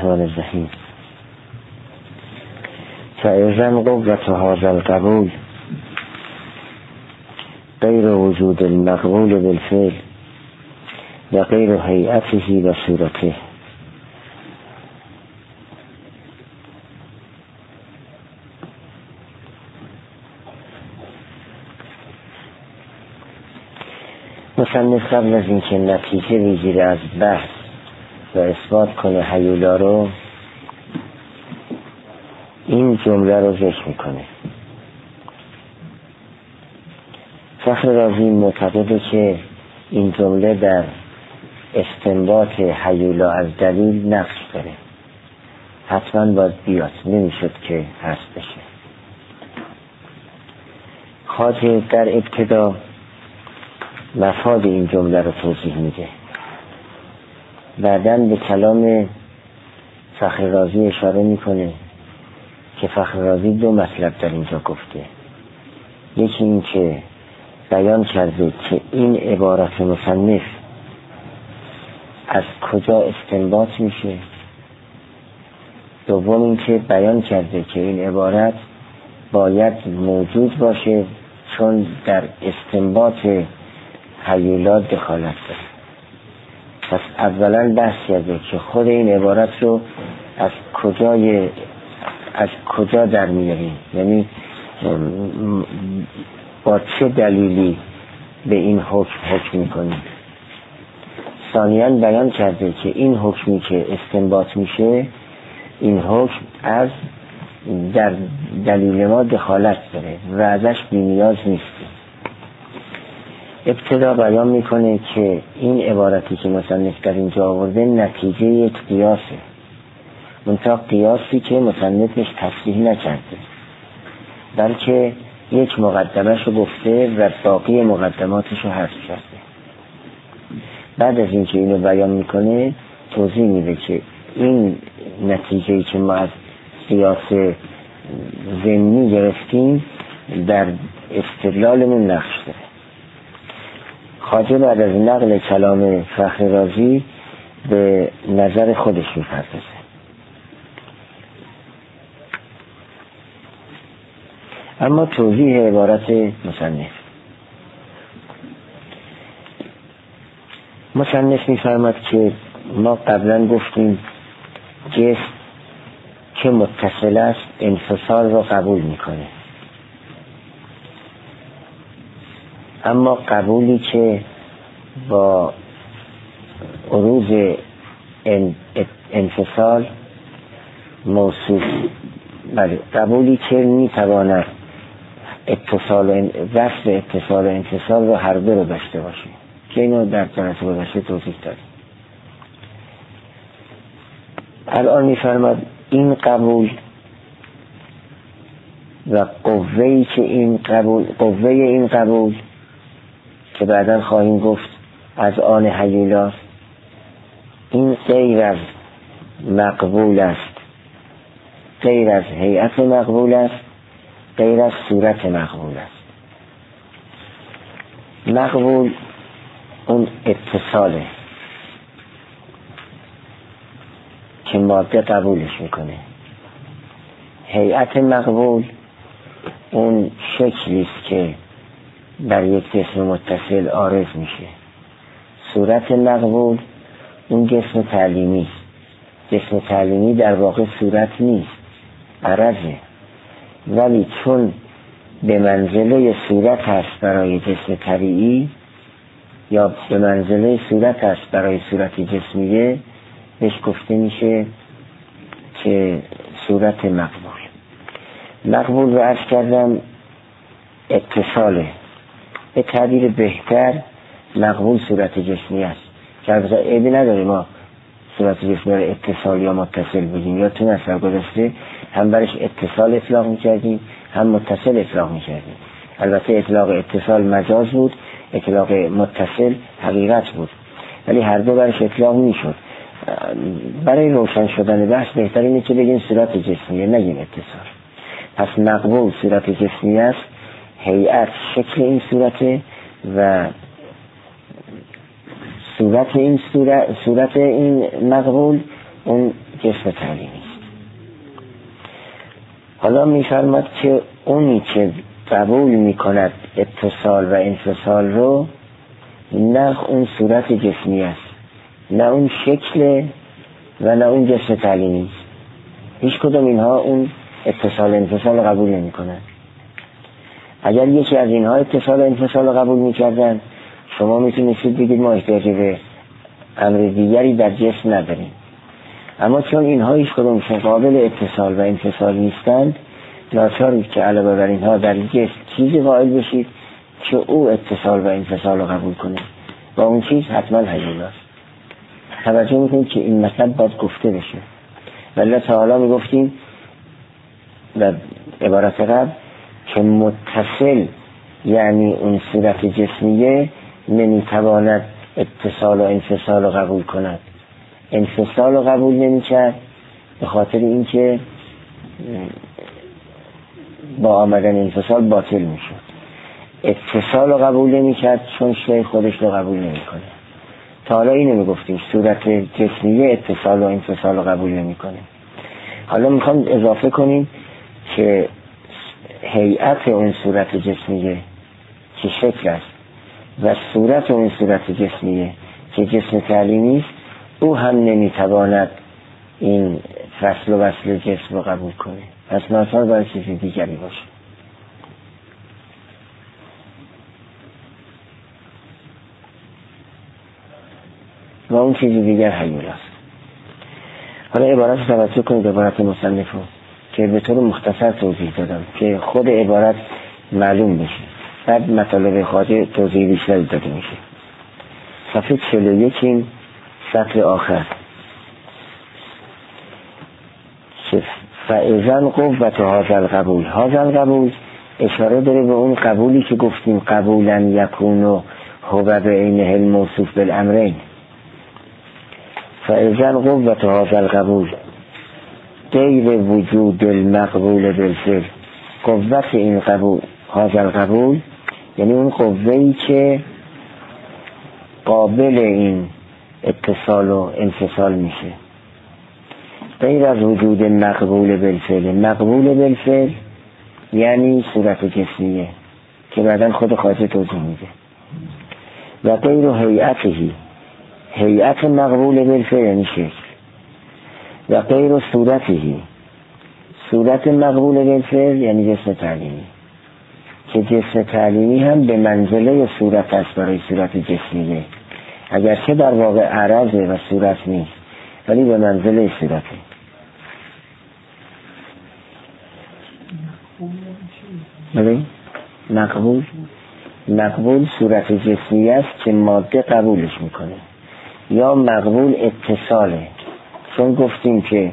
الرحمن الرحیم. فاذا قوة هذا القبول غیر وجود المقبول بالفعل و غیر هیئته و صورته. مصنف قبل از اینکه نتیجه بگیره از بحث و اثبات کنه هیولا رو، این جمله رو ذکر میکنه. فخر رازی معتقده که این جمله در استنباط هیولا از دلیل نقص داره، حتما باید بیاد، نمیشد که هست بشه. خواجه در ابتدا مفاد این جمله رو توضیح میده، بعداً به کلام فخر رازی اشاره میکنه که فخر رازی دو مطلب در اینجا گفته. یکی این که بیان کرده که این عبارت مصنف از کجا استنباط میشه. دوم این که بیان کرده که این عبارت باید موجود باشه چون در استنباط هیولا دخالت داره. پس اولا بحث کرده که خود این عبارت رو از کجا در میاریم، یعنی با چه دلیلی به این حکم میکنیم. ثانیاً بیان کرده که این حکمی که استنباط میشه، این حکم از در دلیل ما دخالت داره و ازش بی‌نیاز نیستیم. ابتدا بیان میکنه که این عبارتی که مصنف در اینجا آورده نتیجه یک قیاسه، منتها قیاسی که مصنفش تصریح نکرده، بلکه یک مقدمش رو گفته و باقی مقدماتش رو حذف کرده. بعد از اینکه اینو بیان میکنه توضیح میده که این نتیجه‌ای که ما از قیاس ضمنی گرفتیم در استدلالمون نقش داره. خواجه بعد از نقل کلام فخر رازی به نظر خودش میپردازه. اما توضیح عبارت مصنف میفرماد که ما قبلا گفتیم جسم که متصل است انفصال را قبول میکنه، اما قبولی که با عروض انفصال موصوف، قبولی که میتواند وصف اتصال و انفصال رو هر دو رو داشته باشه که اینو در جلسه گذشته توضیح دادیم. الان میفرماد این قبول و قوه این قبول که بعداً خواهیم گفت از آن هیولا، این غیر از مقبول است، غیر از هیئت مقبول است، غیر از صورت مقبول است. مقبول اون اتصاله که ماده قبولش میکنه. هیئت مقبول اون شکلیست که بر یک جسم متصل عارض میشه. صورت مقبول اون جسم تعلیمی. جسم تعلیمی در واقع صورت نیست، عرضه، ولی چون به منزله صورت هست برای جسم طبیعی یا به منزله صورت هست برای صورت جسمیه، بهش گفته میشه که صورت مقبول. مقبول رو عرض کردم اتصاله، به تعبیر بهتر مقبول صورت جسمی است که البته عیبی نداره ما صورت جسمی رو اتصال یا متصل بگیم، یا تو نصر گذشته هم برش اتصال اطلاق میکردیم هم متصل اطلاق میکردیم. البته اطلاق اتصال مجاز بود، اطلاق متصل حقیقت بود، ولی هر دو برش اطلاق میشد. برای روشن شدن بحث بهتر اینه که بگیم صورت جسمیه، نگیم اتصال. پس مقبول صورت جسمی است، هیئت شکل این صورته و صورت این مقبول اون جسم تعلیمی است. حالا می‌فرماد که اونی که قبول می‌کند اتصال و انفصال رو، نه اون صورت جسمی است، نه اون شکل و نه اون جسم تعلیمی است. هیچ کدوم اینها اون اتصال و انفصال قبول نمی‌کنند. اگر یکی از اینها اتصال و انفصال قبول می‌کردن، شما میتونید بگید ما احتیاجی به امر دیگری در جسم نداریم. اما چون اینها هیچ کدومشون قابل اتصال و انفصال نیستند، ناچارید که علاوه بر اینها در جسم چیزی قائل بشید که او اتصال و انفصال رو قبول کنه و اون چیز حتما هیولا است. توجه میکنید که این مطلب باید گفته بشه. ولی تا حالا میگفتیم در عبارت قبل که متصل یعنی اون صورت جسمیه نمیتواند اتصال و انفصال رو قبول کند. انفصال رو قبول نمیکرد به خاطر اینکه با آمدن انفصال باطل میشد. اتصال رو قبول نمیکرد چون شیء خودش رو قبول نمیکنه. تا حالا اینو میگفتیم صورت جسمیه اتصال و انفصال رو قبول نمیکنه. حالا میخوام اضافه کنیم که هیئت اون صورت جسمیه که شکل است و صورت اون صورت جسمیه که جسم تعلیمی است، او هم نمیتواند این فصل و وصل جسم رو قبول کنه. پس ناچار باید چیزی دیگری باشه. و اون چیزی دیگر هیولا است. حالا عبارت توجه کنید، عبارت مصنف رو که به طور مختصر توضیح دادم که خود عبارت معلوم بشه، بعد مطالب خواجه توضیح بیشتری داده میشه. صفحه 41 این سطر آخر که فاذا قوت هذا القبول، هذا القبول اشاره داره به اون قبولی که گفتیم قبولا یکون و هو بعینه الموصوف بالامرین. فاذا قوت هذا القبول غیر وجود المقبول بالفعل، قوت این قبول، هذا القبول یعنی اون قوه‌ای که قابل این اتصال و انفصال میشه، غیر از وجود مقبول بالفعل. مقبول بالفعل یعنی صورت جسمیه که بعداً خود خواجه توضیح میده. و غیر هیئتی، هیئت مقبول بالفعل یعنی شکل. و غیر صورتی، صورت مقبول بالفعل یعنی جسم تعلیمی که جسم تعلیمی هم به منزله صورت است برای صورت جسمیه، اگرچه در واقع عرضه و صورت نیست ولی به منزله صورته. بله؟ مقبول صورت جسمی است که ماده قبولش میکنه، یا مقبول اتصاله، چون گفتیم که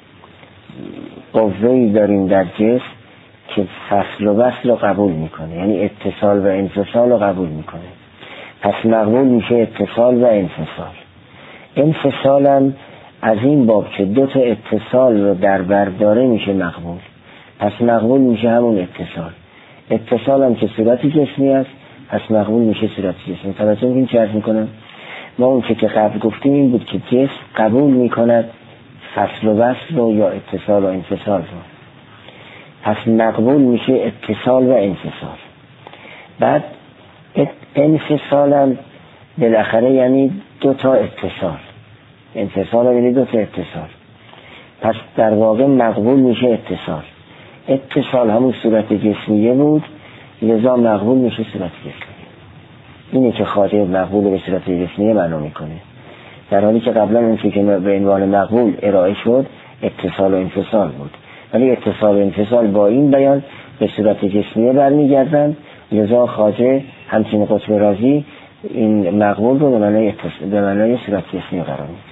قوه‌ای داریم در جسم که فصل و وصل رو قبول میکنه، یعنی اتصال و انفصال رو قبول میکنه. پس مقبول میشه اتصال و انفصال. انفصال هم از این باب که دو تا اتصال رو در بر داره میشه مقبول. پس مقبول میشه همون اتصال. اتصال هم که صورت جسمی است، پس مقبول میشه صورت جسمی. توجه این چه عرض میکنم؟ ما اون که قبل گفتیم این بود که جسم قبول میکند فصل و وصل رو یا اتصال و انفصال رو. پس مقبول میشه اتصال و انفصال. بعد انفصال هم بالاخره یعنی دو تا اتصال. انفصال یعنی دو تا اتصال. پس در واقع مقبول میشه اتصال. اتصال همون صورت جسمیه بود، لذا مقبول میشه صورت جسمیه. اینه که خواجه مقبول به صورت جسمیه معنا میکنه، در حالی که قبلا اون که به عنوان مقبول ارائه شد اتصال و انفصال بود، ولی اتصال و انفصال با این بیان به صورت جسمیه برمیگردن. لذا خواجه همچنین قطب رازی این مقبول رو به معنای صورت جسمی قرار میده.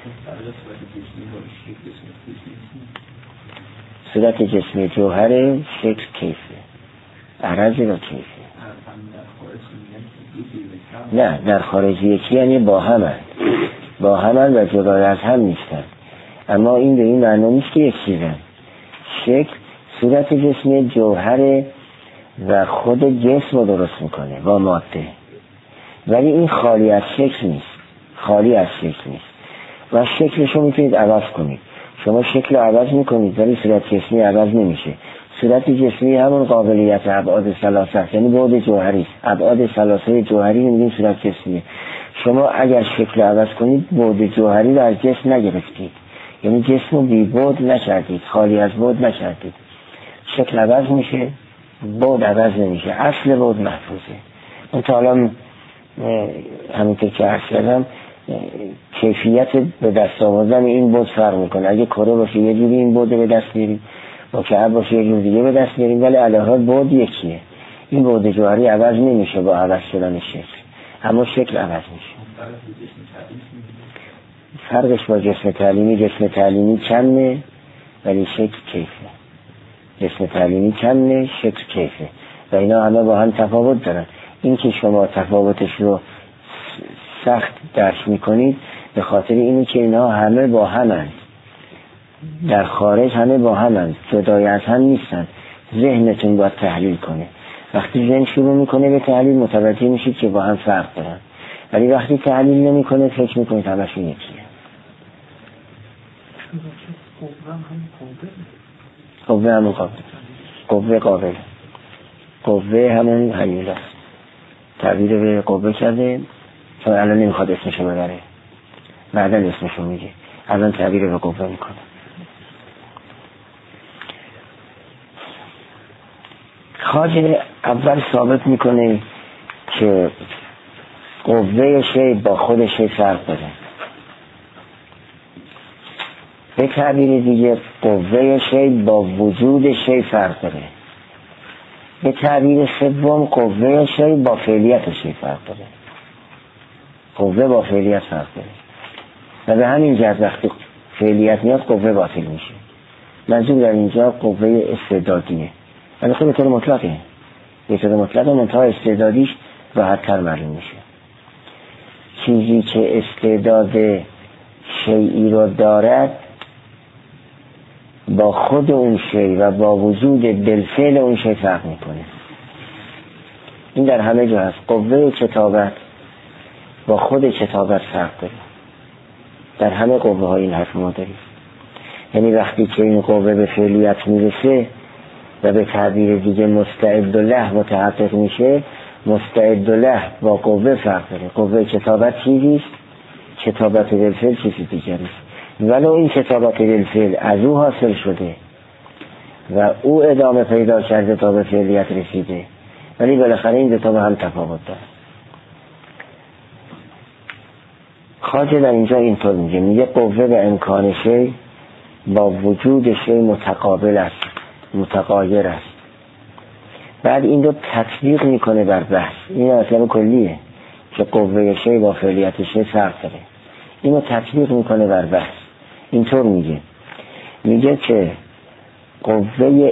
صورت جسمی جوهر، شکل، کیفه، عرض و کیفه. نه در خارج یکی یعنی با همن و جدای از هم نیستن. اما این به این معنی نیست که یک چیزن. شکل صورت جسمی جوهر و خود جسم رو درست میکنه با ماده، ولی این خالی از شکل نیست و شکلش رو میتونید عوض کنید. شما شکل عوض میکنید ولی صورت جسمی عوض نمیشه. صورت جسمی همون قابلیت ابعاد ثلاثه است، یعنی بعد جوهری است. ابعاد ثلاثه جوهری میگیم صورت جسمی. شما اگر شکل عوض کنید بعد جوهری رو از جسم نگرفتید، یعنی جسم رو بی بعد نکردید، خالی از بعد نکردید. شکل عوض میشه، بعد عوض نمیشه، اصل بعد محفوظه. اون تا حالا همینطور که عرض کردم کیفیت به دست آوردن این بعد فرق میکنه. اگه کره باشه یه جوری این بعد به دست بیاریم، مکعب باشه یه جور دیگه به دست بیاریم، ولی علاوه بعد یکیه. این بعد جوهری عوض نمیشه با عوض شدن شکل، اما شکل عوض میشه. فرقش با جسم تعلیمی کمه ولی شکل کیفه. جسم تعلیمی کمه، شکل کیفه و اینا همه با هم تفاوت دارن. این که شما تفاوتش رو سخت درک میکنید به خاطر اینه که اینا همه با همند، در خارج همه با همند، جدای از هم نیستن. ذهنتون باید تحلیل کنه. وقتی ذهن شروع میکنه به تحلیل متوجه میشید که با هم فرق دارن، ولی وقتی تحلیل نمیکنه فکر میکنید همشون یکیه. قوه همون قابل، قوه همون حیوله است. تعبیر به قوه کرده چون الان نمیخواد اسمشو ببره، بعدا اسمشو میگه، الان تعبیر به قوه میکنه. خواجه اول ثابت میکنه که قوه شی با خود شی فرق داره. به تعبیر دیگه قوه شی با وجود شی فرق داره. به تعبیر سوم قوه شی با فعلیت شی فرق داره. قوه با فعلیت فرق داره و به همین جهت وقتی فعلیت میاد قوه باطل میشه. منظور در اینجا قوه استعدادیه، ولی خب به طور مطلقه، به طور مطلق منتها استعدادیش راحت‌تر معلوم میشه. چیزی که استعداد شیئی رو دارد با خود اون شی و با وجود بالفعل اون شی فرق میکنه. این در همه جا هست. قوه کتابت با خود کتابت فرق داره. در همه قوه ها این حرف ما داریم. یعنی وقتی که این قوه به فعلیت میرسه و به تعبیر دیگه مستعد له متحقق میشه، مستعد له با قوه فرق داره. قوه کتابت چیزیست، کتابت بالفعل چیزی دیگریست. ولو این کتابت بالفعل از او حاصل شده و او ادامه پیدا کرده تا به فعلیت رسیده، ولی بالاخره این دو تا با هم تفاوت داره. خواجه در اینجا اینطور میگه قوه و امکان شی با وجود شی متقابل است، متغایر است. بعد این رو تطبیق میکنه بر بحث. این اصلا کلیه که قوه شی با فعلیت شی فرق داره. اینو تطبیق میکنه بر بحث. اینطور میگه که قوه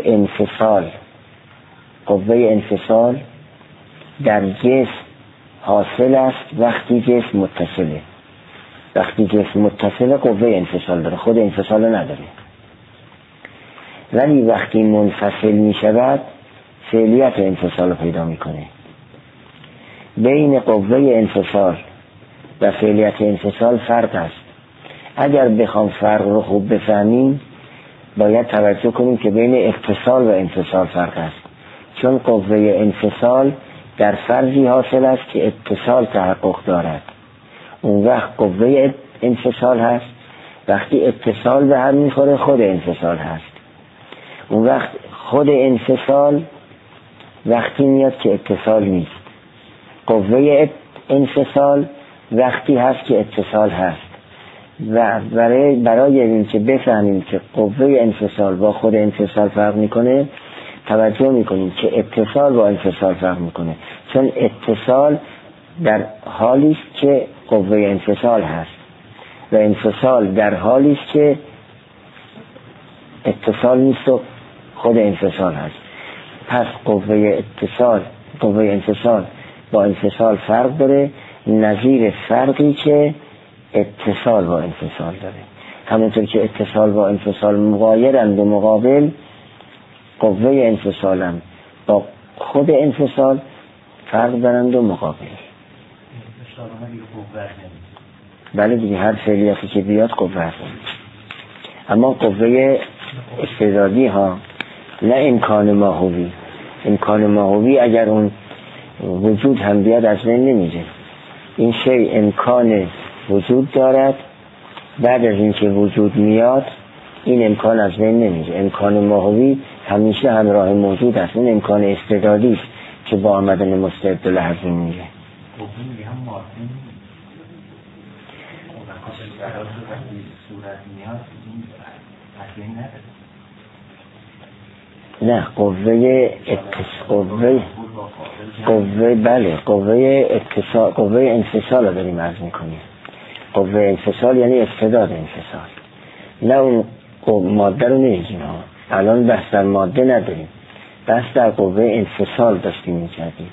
انفصال در جسم حاصل است وقتی جسم متصله. وقتی جسم متصله قوه انفصال داره، خود انفصال نداره. ولی وقتی منفصل می شود فعلیت انفصال رو پیدا میکنه. بین قوه انفصال و فعلیت انفصال فرق است. اگر بخوام فرق رو خوب بفهمیم باید توجه کنیم که بین اتصال و انفصال فرق است. چون قوه انفصال در فرضی حاصل است که اتصال تحقق دارد، اون وقت قوه انفصال هست. وقتی اتصال به هم میخوره خود انفصال هست. اون وقت خود انفصال وقتی میاد که اتصال نیست. قوه انفصال وقتی هست که اتصال هست. و برای این که بفهمیم که قوه انفصال با خود انفصال فرق میکنه توجه میکنیم که اتصال با انفصال فرق میکنه. چون اتصال در حالی است که قوه انفصال هست و انفصال در حالی است که اتصال نیست و خود انفصال هست. پس قوه انفصال با انفصال فرق داره، نظیر فرقی که اتصال با انفصال داره. همونطور که اتصال با انفصال مغایرند و مقابل، قوه انفصال هم با خود انفصال فرق دارند و مقابل. بله دیگه، هر فعلیتی که بیاد قوه هست. اما قوه استعدادی ها نه امکان ماهوی. امکان ماهوی اگر اون وجود هم بیاد از بین نمیره. این شی امکان وجود دارد، بعد از اینکه وجود میاد این امکان از بین نمیره. امکان ماهوی همیشه همراه موجود است. این امکان استعدادی است که با آمدن مستعد لحظه میره. نه قوه انفصال رو داریم عرض میکنیم. قوه انفصال یعنی استعداد انفصال، نه اون ماده رو نمیگیم. الان بحث در ماده نداریم، بحث در قوه انفصال داشتیم میکردیم.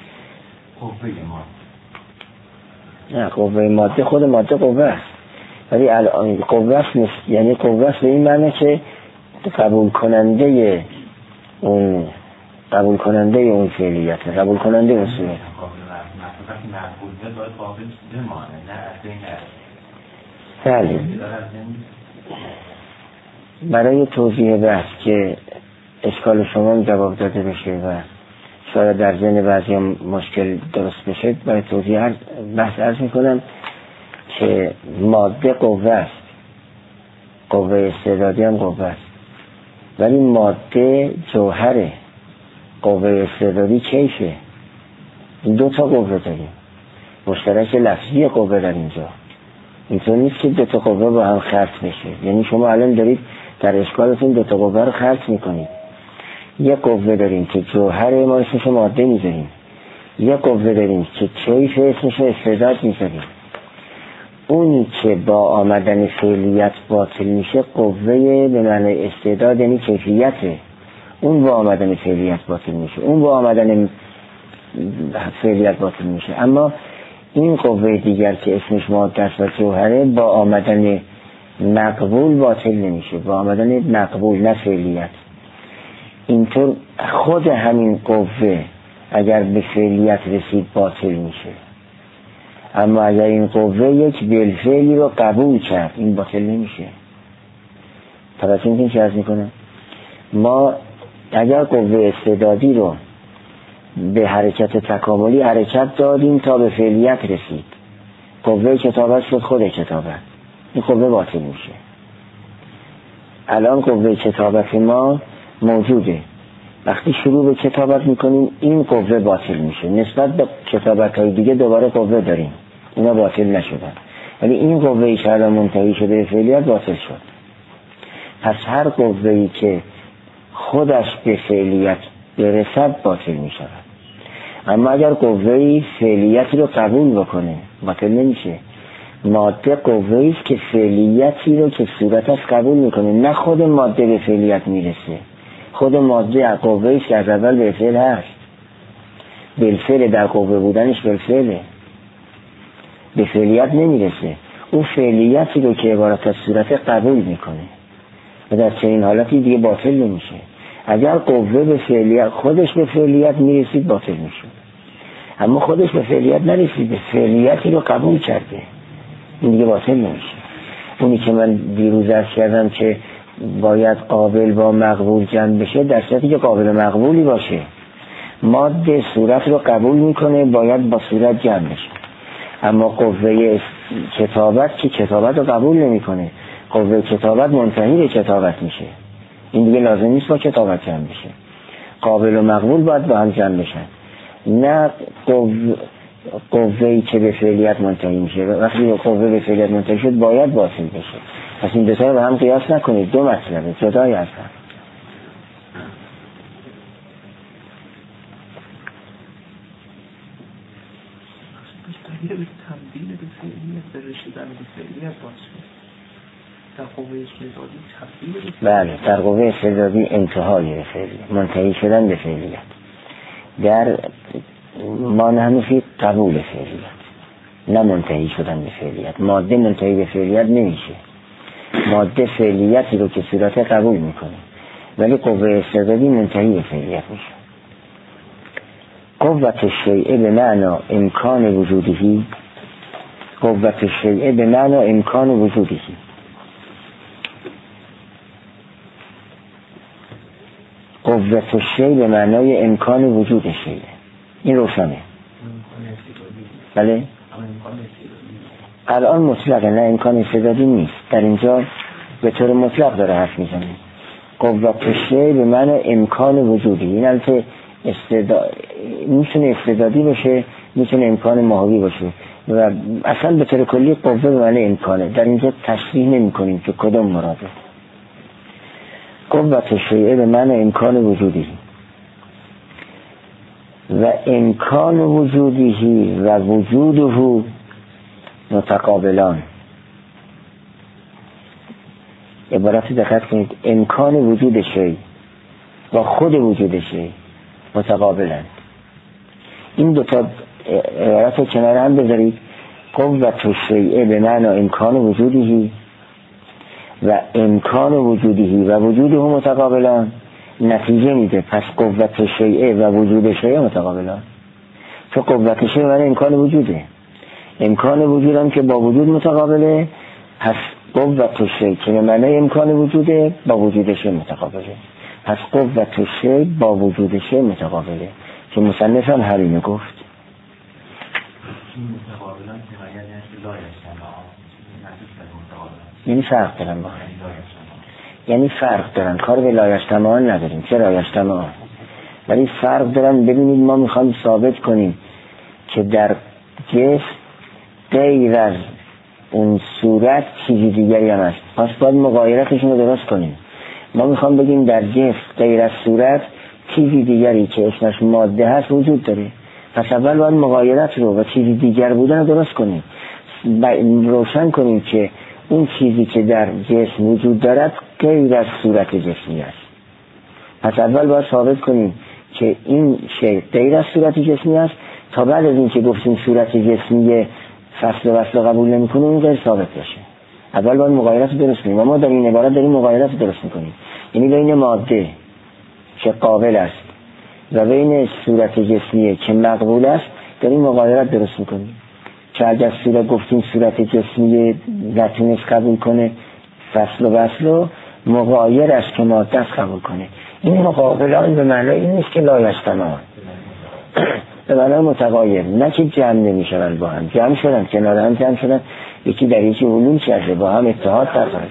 نه قوه ماده خود ماده قوه است، ولی الان قوه است یعنی قوه است به این معنی که قبول کننده اون فعلیت، قبول کننده اون صورت. بله. برای توضیح بحث که اشکال شما جواب داده بشه و شاید در ذهن بعضی مشکل درست بشه، برای توضیح بحث عرض میکنم که ماده قوه است، قوه استعدادی هم قوه است، ولی ماده جوهره، قوه استعدادی کیفه. این دو تا قوه داریم، مشترک لفظی قوه در اینجا. اینطور نیست که دو تا قوه با هم خلط بشه. یعنی شما الان دارید در اشکالتون دو تا قوه رو خلط میکنید. یه قوه داریم که جوهر ما اسمش ماده میذاریم، یه قوه داریم که کیف اسمش استعداد میذاریم. اونی که با آمدن فعلیت باطل میشه قوه به معنی استعداد یعنی کیفیته، اون با آمدن فعلیت باطل میشه، اون با آمدن فعلیت باطل میشه. اما این قوه دیگر که اسمش ماده است و جوهره با آمدن مقبول باطل نمیشه، با آمدن مقبول نه فعلیت. اینطور خود همین قوه اگر به فعلیت رسید باطل میشه، اما اگر این قوه یک بالفعلی رو قبول کرد این باطل نمیشه. توجه میکنید چه عرض میکنم؟ ما اگر قوه استعدادی رو به حرکت تکاملی حرکت دادیم تا به فعلیت رسید، قوه کتابت شد خود کتابت، این قوه باطل میشه. الان قوه کتابت ما موجوده، وقتی شروع به کتابت میکنیم این قوه باطل میشه. نسبت به کتابت های دیگه دوباره قوه داریم، اونا باطل نشدن، ولی این قوهی که الان منتهی شده به فعلیت باطل شد. پس هر قوهی که خودش به فعلیت برسد باطل میشود. اما اگر قوهی فعلیتی رو قبول بکنه باطل نمیشه. ماده قوهی است که فعلیتی رو که صورتش قبول میکنه، نه خود ماده به فعلیت میرسه. خود ماده قوهی است که از اول به فعل هست، بالفعل در قوه بودنش بالفعله، به فعلیت نمیرسه. اون فعلیتی رو که عبارت از صورت قبول میکنه و در چنین حالتی دیگه باطل نمیشه. اگر قوه به فعلیت خودش به فعلیت میرسید باطل میشه، اما خودش به فعلیت نرسید، به فعلیتی رو قبول کرده، این دیگه باطل نمیشه. اونی که من دیروز عرض کردم که باید قابل با مقبول جمع بشه، در صورتی که قابل مقبولی باشه. ماده صورت رو قبول میکنه، باید با صورت جمع بشه. اما قوه کتابت که کتابت رو قبول نمیکنه، قوه کتابت منتهی به کتابت میشه، این دیگه لازم نیست با کتابت جمع بشه. قابل و مقبول باید با هم جمع بشن، نه قوهی که به فعلیت منتهی میشه. وقتی قوه به فعلیت منتهی شد باید باطل بشه. پس این دو تا رو هم قیاس نکنید، دو مطلبه جدای هستن. به تبدیل به فعلیت به رسیدن به فعلیت باشه. در قوه استعدادی تبدیل به بله، در قوه استعدادی انتهای به فعلیت، منتهی شدن به فعلیت. در مانحنفی قبول فعلیت، نه منتهی شدن به فعلیت. ماده منتهی به فعلیت نمیشه، ماده فعلیتی رو که صورت قبول میکنه، ولی قوه استعدادی منتهی به فعلیت میشه. قوت الشیء به معنی امکان وجودی، قوت الشیء به معنی امکان وجودی. قوت شی به معنای امکان وجود شی. این روشنه. بله؟ الان مطلقه، نه امکان استعدادی نیست. در اینجا به طور مطلق داره حرف میزنه. قوت شی به معنی امکان وجودی. این البته میتونه استعدادی باشه، میتونه امکان ماهوی باشه و اصلا به طور کلی قوه به معنی امکانه. در اینجا تشریح نمی کنیم که کدام مراده. قوت شیء به معنی امکان وجودی و امکان وجودی و وجوده متقابلان. عبارت دقت کنید، امکان وجود شی و خود وجود شی متقابلند. این دوتا عبارت رو کنار هم بذارید. قوت شیء به معنی امکان وجودی و امکان وجودی و وجوده متقابلان نتیجه میده. پس قوت شیء و وجود شیء متقابلان. تو قوت شیء معنی امکان وجوده، امکان وجود هم که با وجود متقابله، پس قوت شیء که معنی امکان وجوده با وجود شیء متقابله. پس قوت شیء با وجود شیء متقابله که مصنف هم همین گفت. یعنی فرق دارن با هم، یعنی فرق دارن. کار به لایجتماعان نداریم، چه لایجتماعان، ولی فرق دارن. ببینید ما میخوایم ثابت کنیم که در جسم غیر از اون صورت چیزی دیگری هم هست، پس باید مغایرتشون رو درست کنیم. ما میخوام بگیم در جسم غیر از صورت چیزی دیگری که اسمش ماده هست وجود داره، پس اول باید مغایرت رو و چیزی دیگر بودن رو درست کنیم، روشن کنیم که اون چیزی که در جسم وجود دارد غیر از صورت جسمی است. پس اول باید ثابت کنیم که این شی غیر از صورت جسمی است، تا بعد از این که گفتیم صورت جسمی فصل و وصل قبول نمی‌کنه اون غیر ثابت باشه. اول باید مغایرت رو درست کنیم و ما در این عبارت داریم مغایرت رو درست می‌کنیم. یعنی بین ماده که قابل است و بین صورت جسمی که مقبول است داریم مغایرت درست می‌کنیم. که اگر صورت گفتیم صورت جسمی نتونست قبول کنه فصل و وصل رو، مغایر است که ماده است قبول کنه. این مقابلان به معنای این نیست که لایجتماعان، به معنای متغایر، نه که جمع نمیشون با هم. جمع شدن، کنار هم جمع شدن، یکی در یکی علوم کرده، با هم اتحاد دارن.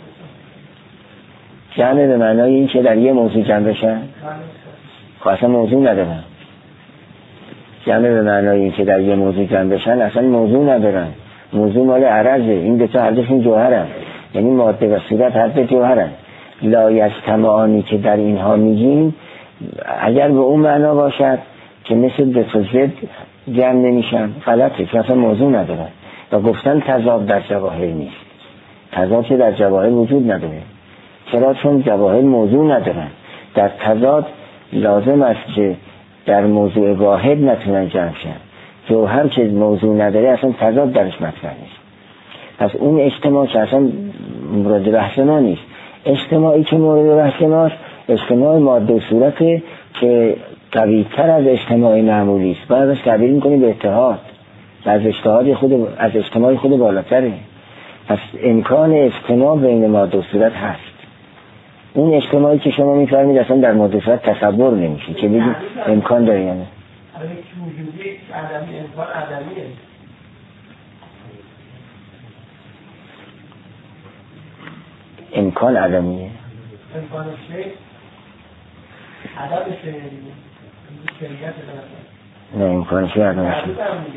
جمع به معنای این که در یه موضوع جمع بشن، خب اصلا موضوع ندارن. جمع به معنای این که در یه موضوع جمع بشن اصلا موضوع ندارن. موضوع مال عرضه. این دوتا هر دوشون جوهرن، یعنی ماده و صورت هر دو جوهرن. لایجتماعانی که در اینها میگیم اگر به اون معنا باشد که مثل دو تا ضد جمع نمیشن، غلطه، که اصلا موضوع ندارن. و گفتن تضاد در جواهر نیست. تضاد که در جواهر وجود نداره. چرا؟ چون جواهر موضوع ندارن. در تضاد لازم است که در موضوع واحد نتونن جمع شن. جوهر که موضوع نداره اصلا تضاد درش مطرح نیست. پس اون اجتماع که اصلا مورد بحث ما نیست. اجتماعی که مورد بحث ماست اجتماع ماده و صورته که قوی تر از اجتماع معمولی است. باید ازش تعبیر میکنیم به اتحاد و از اجتماع خود بالاتره. پس امکان اجتماع بین ماده و صورت هست. اون اجتماعی که شما میفرمید اصلا در ماده و صورت تصور نمیشه که بگید امکان داره. یعنی امکان عدمیه. امکان شیء عدم شیء شریعت نه امکان شیء عدم شیء.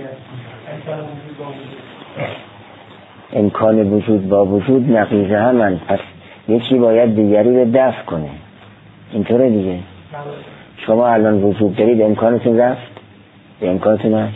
امکان وجود با وجود نقیضه همن. پس یکی باید دیگری رو دفع کنه. اینطوره دیگه. شما الان وجود دارید، امکانتون رفت؟ به امکانتون هست؟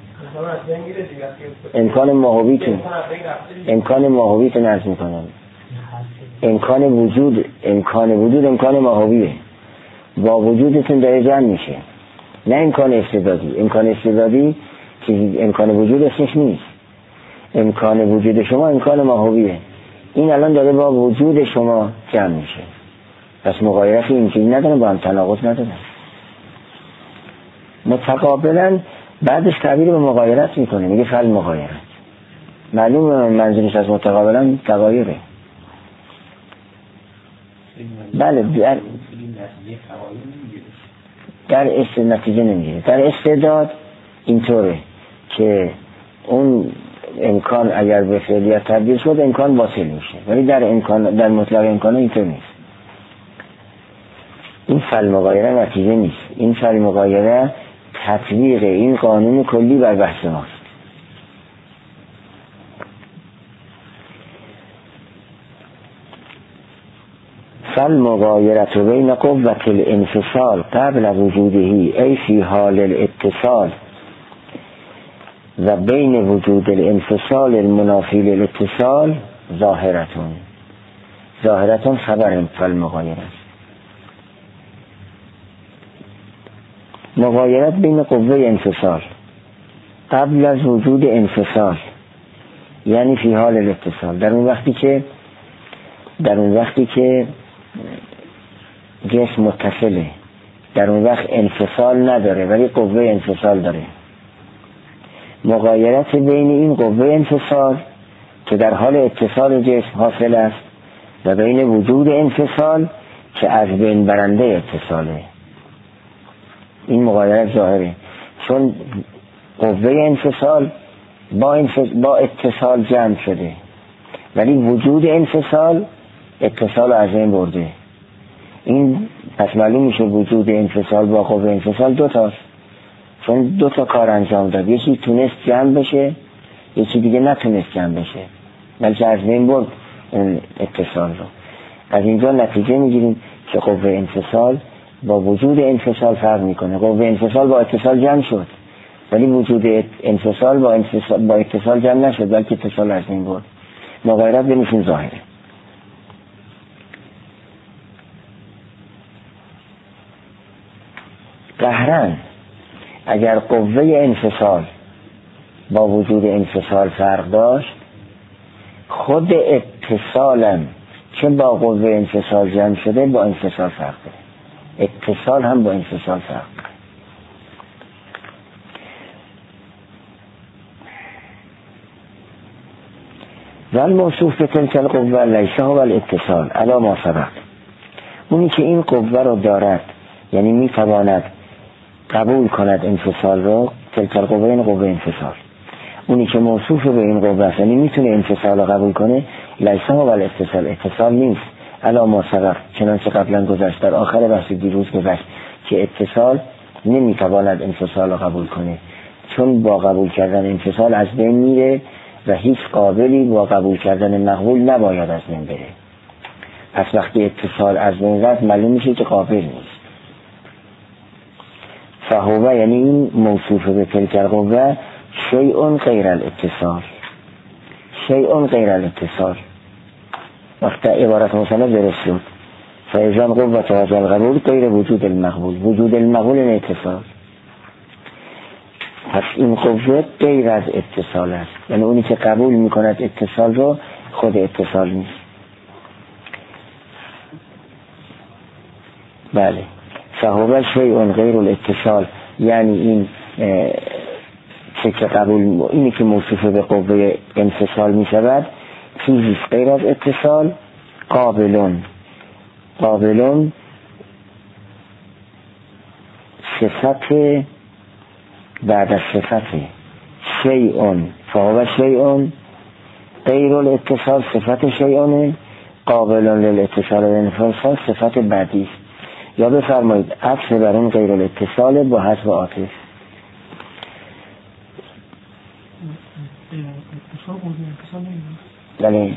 امکان ماهویتون عرض میکنم. امکان وجود امکان ماهویه، با وجودتون داره جمع میشه، نه امکان استعدادی. امکان استعدادی که امکان وجود اسمش نیست. امکان وجود شما امکان ماهویه، این الان داره با وجود شما جمع میشه. پس مغایرت اینجوری ندارن، با هم تناقض ندارن. متقابلا بعدش تعبیر به مغایرت میکنه، میگه فعل مغایرت. معلوم منظورش از متقابلا تغایره. بله در نتیجه نمیگیره. در استعداد اینطوره که اون امکان اگر به فعلیت تبدیل شد امکان باطل میشه، ولی در مطلق امکان اینطور نیست. این فعل مغایره نتیجه نیست، این فعل مغایره تطبیق این قانون کلی بر بحث ماست. فالمغایرة بین قوة الانفصال قبل وجوده ای فی حال الاتصال و بین وجود الانفصال المنافی للاتصال ظاهرتون خبر فالمغایرة است. مغایرت بین قوه انفصال قبل از وجود انفصال یعنی فی حال الاتصال، در اون وقتی که جسم متصله، در اون وقت انفصال نداره ولی قوه انفصال داره. مغایرت بین این قوه انفصال که در حال اتصال جسم حاصل است و بین وجود انفصال که از بین برنده اتصاله، این مغایرت ظاهره، چون قوه انفصال با اتصال جمع شده ولی وجود انفصال اتصال از بین برده. این پس معلوم میشه وجود انفصال با قوه انفصال دوتاست، چون دوتا کار انجام داد، یکی تونست جمع بشه یکی دیگه نتونست جمع بشه بلکه از بین برد اون اتصال رو. از اینجا نتیجه میگیریم که قوه انفصال با وجود انفصال فرق میکنه. قوه انفصال با اتصال جمع شد ولی وجود انفصال با اتصال جمع نشد بلکه اتصال از بین برد. مغایرت بینشون ظاهره. قهرن اگر قوه انفصال با وجود انفصال فرق داشت، خود اتصالم که با قوه انفصال جمع شده با انفصال فرق داره، اتصال هم با انفصال فرق داره. والموصوف به تلک القوه لیس هو الاتصال علی ما سبق، اونی که این قوه رو دارد یعنی میتواند قبول کند انفصال رو، تلک القوه این قوه انفصال، اونی که موصوف به این قوه است یعنی میتونه انفصال رو قبول کنه، لیس هو الاتصال، اتصال نیست. علی ما سبق، چنانچه قبلا گذشت، در آخر بحث دیروز گذشت که اتصال نمیتواند انفصال رو قبول کنه، چون با قبول کردن انفصال از بین میره و هیچ قابلی با قبول کردن مقبول نباید از بین بره. پس وقتی اتصال از بین رفت معلوم میشه که قابل نیست. فهوه یعنی این موصوف به تلک القوه شیء غیر الاتصال، شیء غیر الاتصال. وقت عبارت مصنف درست شد، فاذا قوه هذا القبول غیر وجود المقبول، وجود المقبول این اتصال. پس این قوه غیر از اتصال است، یعنی اونی که قبول میکند اتصال رو خود اتصال نیست. بله، فهو شیء غیر الاتصال یعنی این که قبول، اینی که موصوف به قوه انفصال میشود چیزی غیر از اتصال. قابلون صفت بعد از صفت شیء، فهو شیء غیر الاتصال صفت شیء قابل للاتصال و انفصال صفت بعدی است. یا بفرمایید عطف بر اون غیر الاتصال با حذف عاطف. بله،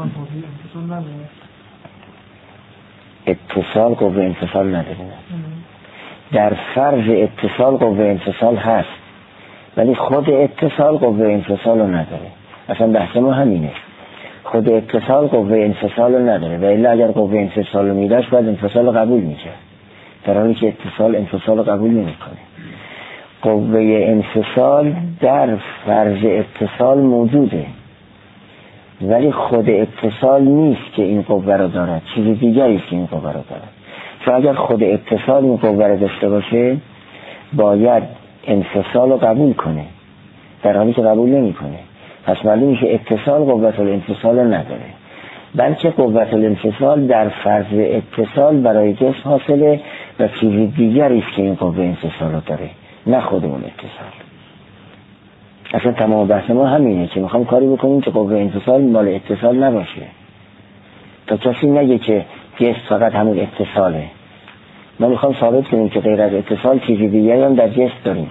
اتصال قوه انفصال نداره. در فرض اتصال قوه انفصال هست ولی خود اتصال قوه انفصال رو نداره. اصلا بحث ما همینه، خود اتصال قوه انفصال رو نداره و الا اگر قوه انفصال رو میداشت باید انفصال رو قبول میکرد، در حالی که اتصال انفصال رو قبول نمیکنه. قوه انفصال در فرض اتصال موجوده ولی خود اتصال نیست که این قوه رو دارد، چیز دیگری است که این قوه رو دارد. چون اگر خود اتصال این قوه رو داشته باشه باید انفصال رو قبول کنه، در حالی که قبول نمیکنه. پس معلوم میشه اتصال قوت الانفصال نداره. بلکه قوت الانفصال در فرض اتصال برای جسم حاصله و چیزی دیگری است که این قوه انفصال رو داره، نه خود اون اتصال. اصلا تمام بحث ما همینه که میخوام کاری بکنیم که قوه انفصال مال اتصال نباشه، تا کسی نگه که جسم فقط همون اتصاله. ما میخوام ثابت کنیم که غیر از اتصال چیزی دیگری هم در جسم داریم.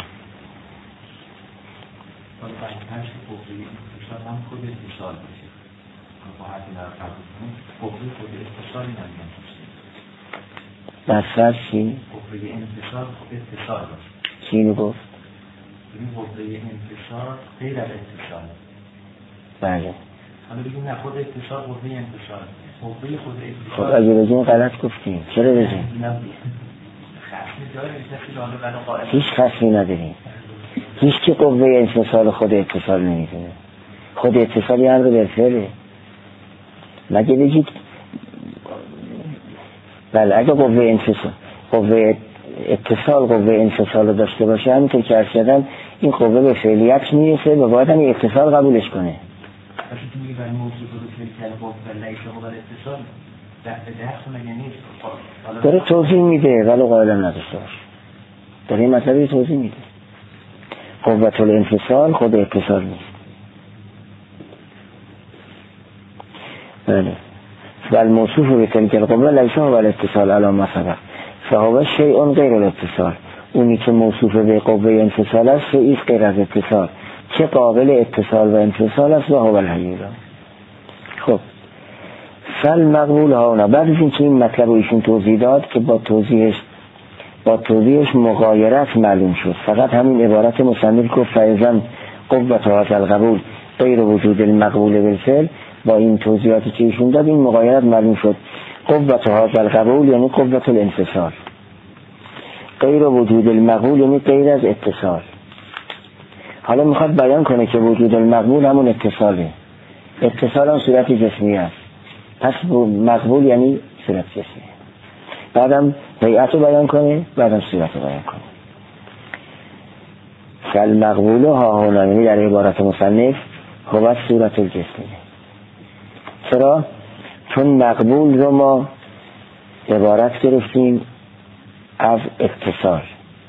بسفر چی؟ قوه انفصال اتصال باشه. چی اینو گفت؟ این قوه انفصال غیر از اتصال. بله. حالا بگیم نه خود اتصال قوه انفصال. قوه خود خب اتصال. اگه بگیم غلط گفتیم. چرا بگیم؟ خصمی داره هیچ خصمی نداریم. هیچ که قوه انفصال خود اتصال نمیدونه. خود اتصالی هم رو بالفعله. مگه بگید بله اگه قوه اتصال قوه انفصال رو داشته باشه، همینطور که عرض کردم این قوه به فعلیت میرسه و باید هم اتصال قبولش کنه. وقتی که میگه برای موضوع رو فعل کرده و لیسه قبل اتصال درس مگه نیست؟ داره توضیح میده ولی قائلا نداشته باشه. داره این مطلبی توضیح میده. قوت الانفصال خود اتصال نیست. بله. و الموصوف به تلک القوه لیسه قبل اتصال علی ما سبق فهو شیء غیر الاتصال. اونی که موصوف به قوه انفصال است شیء غیر از اتصال که قابل اتصال و انفصال است و هو الحی. خب فل مقبول ها اونا. بعد از اینکه این مطلب رو ایشون توضیح داد که با توضیحش مغایرت معلوم شد، فقط همین عبارت مصنف که فایزن قوت هذا القبول غیر وجود المقبول بالفعل، با این توضیحاتی که ایشون داد این مغایرت معلوم شد. قوت هذا القبول یعنی قوت الانفصال، غیر وجود المقبول یعنی غیر از اتصال. حالا میخواد بیان کنه که وجود المقبول همون اتصاله، اتصال هم صورت جسمی است، پس مقبول یعنی صورت جسمی. بعدم هیئت رو بیان کنه، بعدم صورت رو بیان کنه. فالمقبول ها هنا یعنی در عبارت مصنف هو صورت الجسمی. چرا؟ چون مقبول رو ما عبارت گرفتیم از اتصال.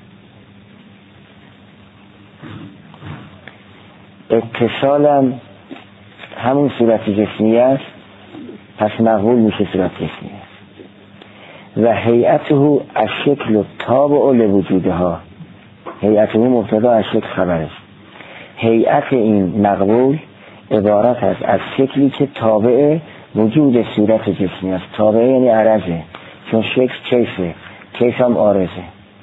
اتصالم همون صورت جسمی است، پس مقبول میشه صورت جسمی است. و هیئته از شکل تابع لوجودها، هیئته مبتدا از شکل خبر است. هیئت این مقبول عبارت است از شکلی که تابع وجود صورت جسمی است. تابع یعنی عرضه، چون شکل کیفه، کیف هم عارضه.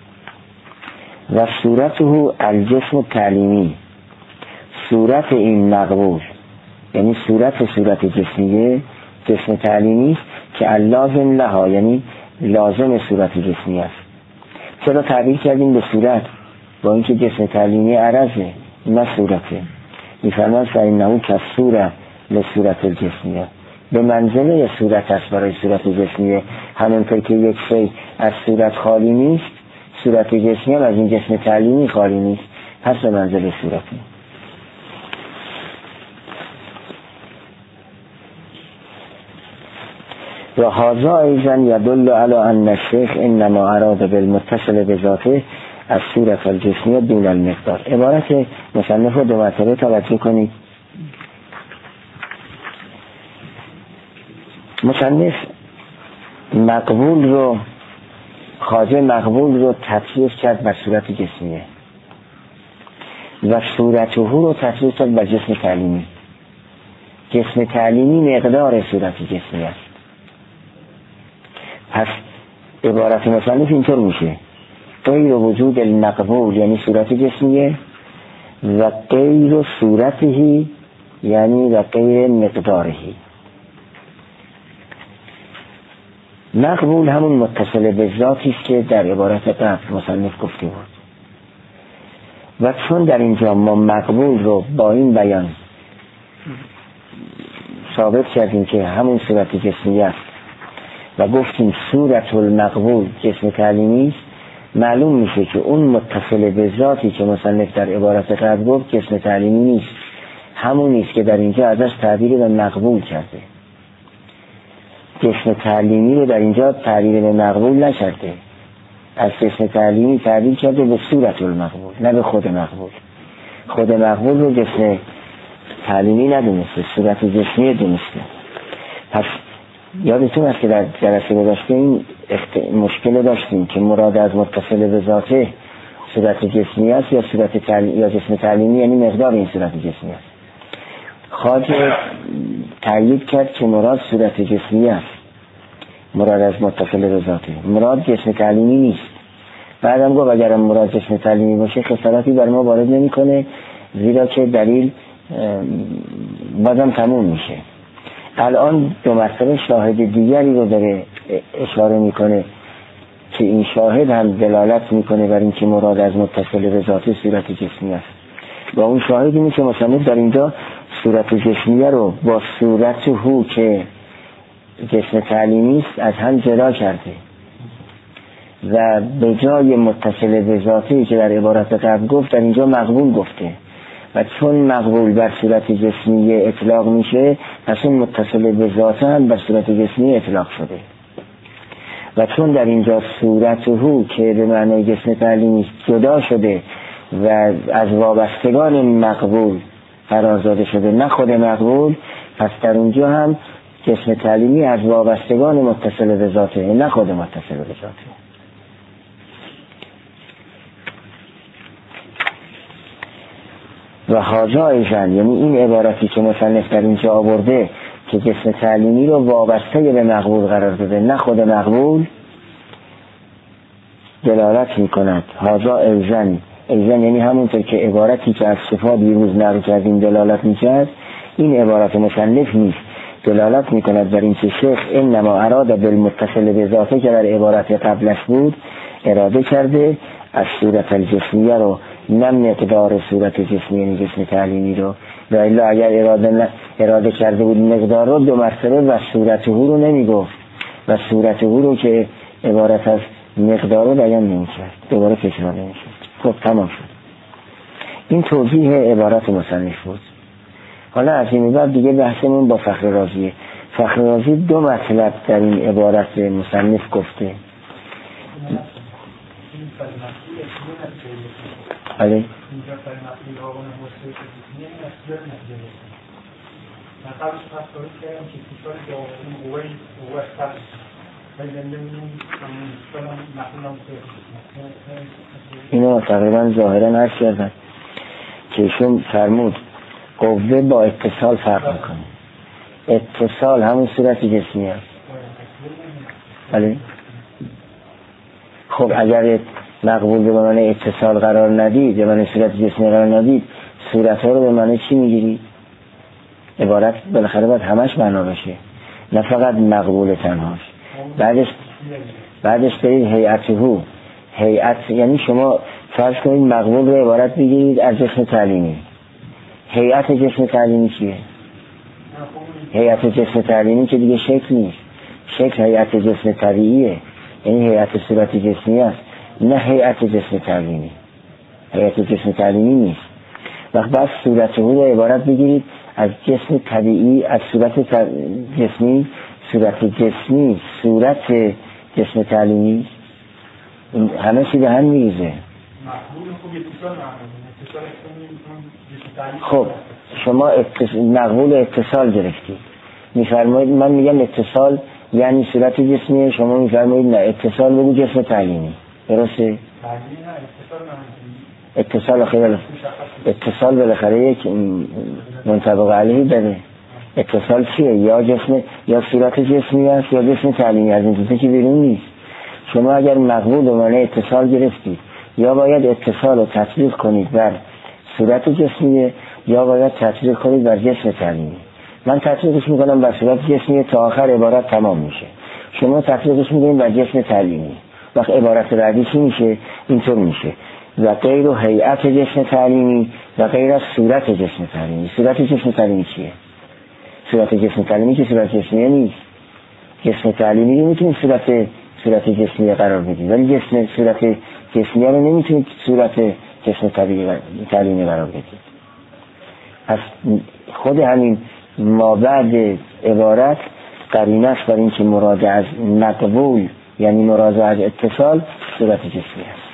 و صورته الجسم تعلیمی، صورت این مقبول یعنی صورت جسمیه، جسم تعلیمی است که اللازم لها یعنی لازم صورت جسمی است. چرا تعبیر کردیم به صورت؟ با اینکه جسم تعلیمی عرضه نه صورته. میفرماید فإنه کالصورة لصورت الجسمیه، به منزله صورت است برای صورت جسمیه. همونطور که یک شی از صورت خالی نیست، صورت جسمی هم از این جسم تعلیمی خالی نیست، پس به منزله صورتی. و هذا ایضا یدل علی ان الشیخ انما اراد بالمتصل بذاته از صورت الجسمیه دون المقدار. عبارت مصنف رو دو مرتبه توجه کنید. مصنف مقبول رو خواجه مقبول رو تطبیق کرد بر صورت جسمیه و صورته رو تطبیق کرد بر جسم تعلیمی. جسم تعلیمی مقدار صورت جسمی است. پس عبارت مصنف اینطور میشه: غیر وجود المقبول یعنی صورت جسمیه و غیر صورتهی یعنی و غیر مقدارهی. مقبول همون متصل به ذاتی است که در عبارت قبل مصنف گفته بود و چون در اینجا ما مقبول رو با این بیان ثابت کردیم که همون صورت جسمی است و گفتیم صورت المقبول جسم تعلیمی است، معلوم میشه که اون متصل به ذاتی که مصنف در عبارت قبل گفت جسم تعلیمی نیست، همون نیست که در اینجا ازش تعبیر به مقبول کرده. جسم تعلیمی رو در اینجا تعبیر به مقبول نکرده، از جسم تعلیمی تعبیر کرده به صورت المقبول، نه به خود مقبول. خود مقبول رو جسم تعلیمی ندونسته، صورت جسمی دونسته. پس یادتون هست که در جلسه گذشته این مشکل داشتیم که مراد از متصل به ذاته صورت جسمی است یا صورت یا جسم تعلیمی، یعنی مقدار این صورت جسمی است. خواجه تأیید کرد که مراد صورت جسمی است، مراد از متصل به ذاته، مراد جسم تعلیمی نیست. بعدم گفت اگر مراد جسم تعلیمی باشه خسارتی بر ما وارد نمی‌کنه، زیرا که دلیل بازم تموم میشه. الان دو مرتبه شاهد دیگری رو داره اشاره میکنه که این شاهد هم دلالت میکنه بر اینکه مراد از متصل به ذاته صورت جسمی است. و اون شاهد اینه که مصنف در اینجا صورت جسمیه رو با صورت هو که جسم تعلیمی است از هم جدا کرده و به جای متصل به ذاته که در عبارت قبل گفت در اینجا مقبول گفته، و چون مقبول بر صورت جسمی اطلاق میشه پس اون متصل به ذاته هم بر صورت جسمی اطلاق شده. و چون در اینجا صورت هو که به معنای جسم تعلیمی جدا شده و از وابستگان مقبول قرار داده شده نه خود مقبول، پس در اونجا هم جسم تعلیمی از وابستگان متصل به ذاته نه خود متصل به ذاته. و حاجا ایزن، یعنی این عبارتی که مصنف در اینجا آورده که جسم تعلیمی رو وابسته به مقبول قرار داده نه خود مقبول، دلالت میکند. حاجا ایزن یعنی همونطور که عبارتی که از صفات دیروز نقل کردیم دلالت میکرد، این عبارت مصنف نیست، دلالت میکند بر این که شیخ انما اراد بالمتصل به ذاته که در عبارت قبلش بود اراده کرده از صورت الجسمیه رو نه مقدار صورت جسمی یعنی جسم تعلیمی رو، و الا اگر اراده کرده بود مقدار رو دو مرتبه و صورت هو رو نمیگفت و صورت هو رو که عبارت از مقدار رو بیان نمیکرد، دوباره تکرار نمیکرد. خب تمام شد. این توضیح عبارت مصنف بود. حالا از این بعد دیگه بحثمون با فخر رازیه. فخر رازی دو مطلب در این عبارت مصنف گفته. بله اینو تقریبا ظاهرا عرض کردن که ایشون فرمود قوه با اتصال فرق میکنه. اتصال همون صورت جسمی است. بله خب اگر مقبول به معنی اتصال قرار ندید، به معنی صورت جسمی قرار ندید، صورت ها رو به معنی چی میگیرید؟ عبارت بالاخره باید همش معنا بشه، نه فقط مقبول تنهاش. بعدش برید هیئته. هیئت یعنی شما فرض کنید مقبول رو عبارت بگیرید از جسم تعلیمی. هیئت جسم تعلیمی چیه؟ هیئت جسم تعلیمی که دیگه شکل نیست، شکل هیئت جسم طبیعیه، یعنی هیئت صورت جسمی است، نه هیئت جسم تعلیمی. هیئت جسم تعلیمی نیست. وقت بعد صورت رو عبارت بگیرید از جسم طبیعی، از صورت جسمی، صورت جسمی، صورت جسم تعلیمی، همه چی به هم میریزه. خب شما مقبول اتصال گرفتید، میفرمایید من میگم اتصال یعنی صورت جسمی، شما میفرمایید نه اتصال بگو جسم تعلیمی. درسته؟ اتصال خیلی اتصال بالاخره یک منطبق علیه داره. اتصال چیه؟ یا جسم یا صورت جسمی است یا جسم تعلیمی، از این چیزی که بیرون نیست. شما اگر مقبول به معنی اتصال گرفتید یا باید اتصال رو تطبیق کنید بر صورت جسمی یا باید تطبیق کنید بر جسم تعلیمی. من تطبیقش میکنم بر صورت جسمی تا آخر عبارت تمام میشه، شما تطبیقش میکنید بر جسم تعلیمی. وقت عبارت بعدی چی میشه؟ اینطور میشه و غیر و هیئت جسم تعلیمی و غیر از صورت جسم تعلیمی. صورت جسم تعلیمی چیه؟ صورت جسم تعلیمی که صورت جسمی نیست. جسم تعلیمی رو میتونید صورت جسمی قرار بدید، ولی صورت جسمی رو نمیتونید صورت جسم تعلیمی قرار بدید. پس خود همین ما بعد عبارت قرینه است بر این که مراد از مقبول یعنی مراد از اتصال صورت جسمی است.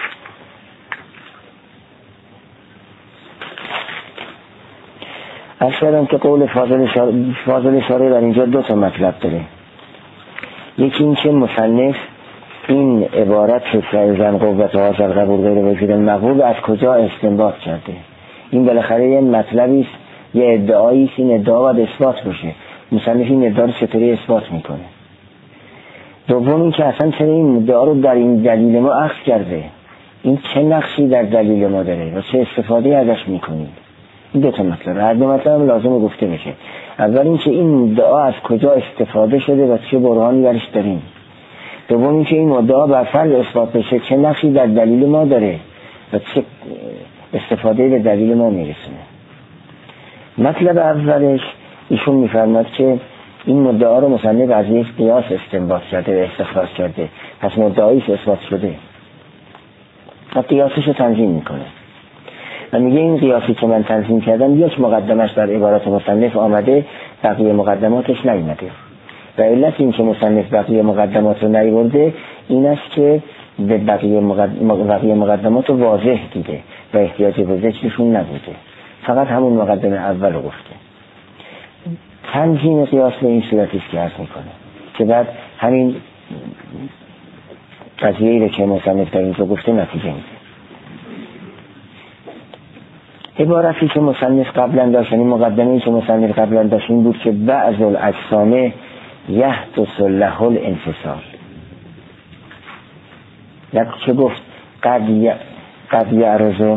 اصلا که قول فاضل شارع در اینجا دو تا مطلب داره. یکی این که مصنف این عبارت فیضاً قوت حاصل قبول غیر وجود مقبول از کجا استنباط کرده. این بالاخره یه مطلبی است، یه ادعایی است، این ادعا باید اثبات بشه. مصنف این ادعا رو چطوری اثبات میکنه؟ دوم این که اصلا چرا این ادعا رو در این دلیل ما اخذ کرده، این چه نقشی در دلیل ما داره و چه استفاده ازش میکنیم. این دو تا مطلب، هر دو مطلب هم لازم گفته بشه. اول این که این ادعا از کجا استفاده شده و چه برهانی برش داریم. دوم این که این ادعا بر فرض اثبات بشه چه نقشی در دلیل ما داره و چه استفاده به دلیل ما میرسونه. مطلب اولش ایشون میفرماد که این مدعا رو مصنف از یک قیاس استنباط کرده و استخراج کرده، پس مدعایش اثبات شده و قیاسش رو تنظیم میکنه و میگه این قیاسی که من تنظیم کردم یک مقدمش در عبارات مصنف آمده، بقیه مقدماتش نیامده و علت این که مصنف بقیه مقدمات رو نیاورده این است که به بقیه مقدمات رو واضح دیده و احتیاج به ذکرشون نبوده، فقط همون مقدمه اول رو گفته. تنظیم قیاس به این صورتی است که عرض میکنه که بعد همین قضیه‌ای رو که مصنف در اینجا گفته نتیجه میده. عبارتی که مصنف قبلا داشت، یعنی مقدمه‌ای که مصنف قبلا داشت این بود که بعض الاجسام یحدث له الانفصال. یک که گفت قد یعرض،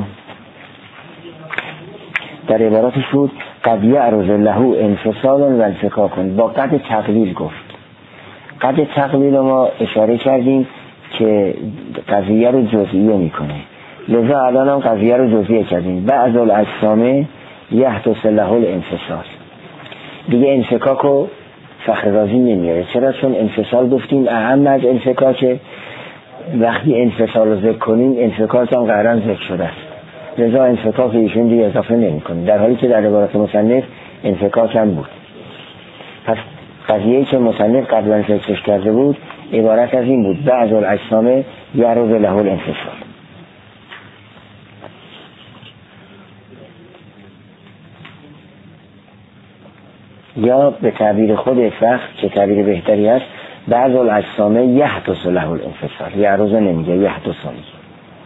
در عباراتش بود قد یعرض له انفصال و انفکاک، با قد تقلیل گفت. قد تقلیل ما اشاره کردیم که قضیه رو جزئیه میکنه، لذا الان هم قضیه رو جزئیه کردیم. بعض الاجسام یحدث له الانفصال، دیگه انفکاک رو فخر رازی نمیاره. چرا؟ چون انفصال گفتیم اهم از انفکاکه، وقتی انفصال رو ذکر کنیم انفکاک هم قرآن ذکر شده است، لذا انفکاک ایشون دیگه اضافه نمی کنیم، در حالی که در عبارت مصنف انفکاک هم بود. پس قضیه‌ای که مصنف قبلا ذکرش کرده بود عبارت از این بود بعض الاجسام یعرض له الانفصال. یا به تعبیر خود فخر که تعبیر بهتری است بعض الاجسام یحدث له الانفصال، یعرض نمیگه یحدث میگه.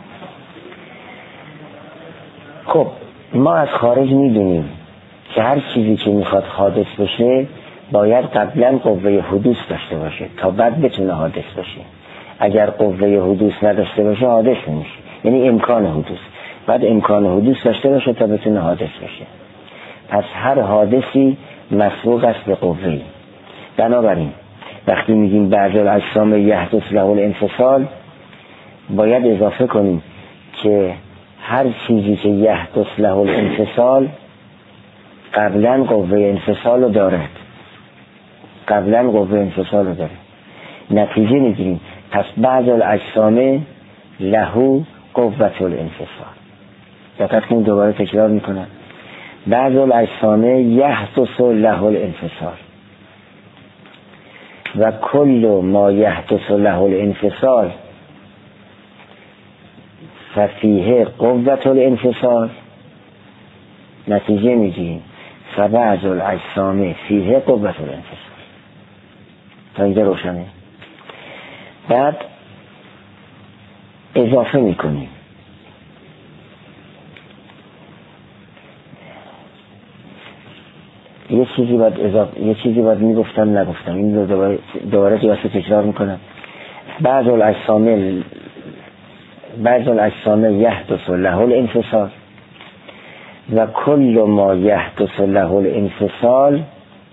خب ما از خارج میدونیم که هر چیزی که میخواد حادث بشه باید قبلا قوه حدوث داشته باشه تا بعد بتونه حادث بشه. اگر قوه حدوث نداشته باشه حادث نمیشه، یعنی امکان حدوث، بعد امکان حدوث داشته باشه تا بتونه حادث بشه. پس هر حادثی مسبوق است به قوه‌ای. بنابراین وقتی میگیم بعض الاجسام یحدث له الانفصال باید اضافه کنیم که هر چیزی که یحدث له الانفصال قبلا قوه انفصال رو دارد، قبلا قوه انفصال رو داره. نتیجه میگیریم پس بعض الاجسام له قوة الانفصال. دقیق کنیم دوباره تکرار میکنم. بعض الاجسام یحدث له الانفصال و کل ما یحدث له الانفصال ففیه قوة الانفصال. نتیجه میگیریم فبعض الاجسام فیه قوة الانفصال. تا اینجا روشنه؟ بعد اضافه میکنیم یه چیزی باید میگفتم نگفتم، این رو دوباره قیاسه تکرار میکنم. بعض الاجسام یحدث له الانفصال و کل ما یحدث له الانفصال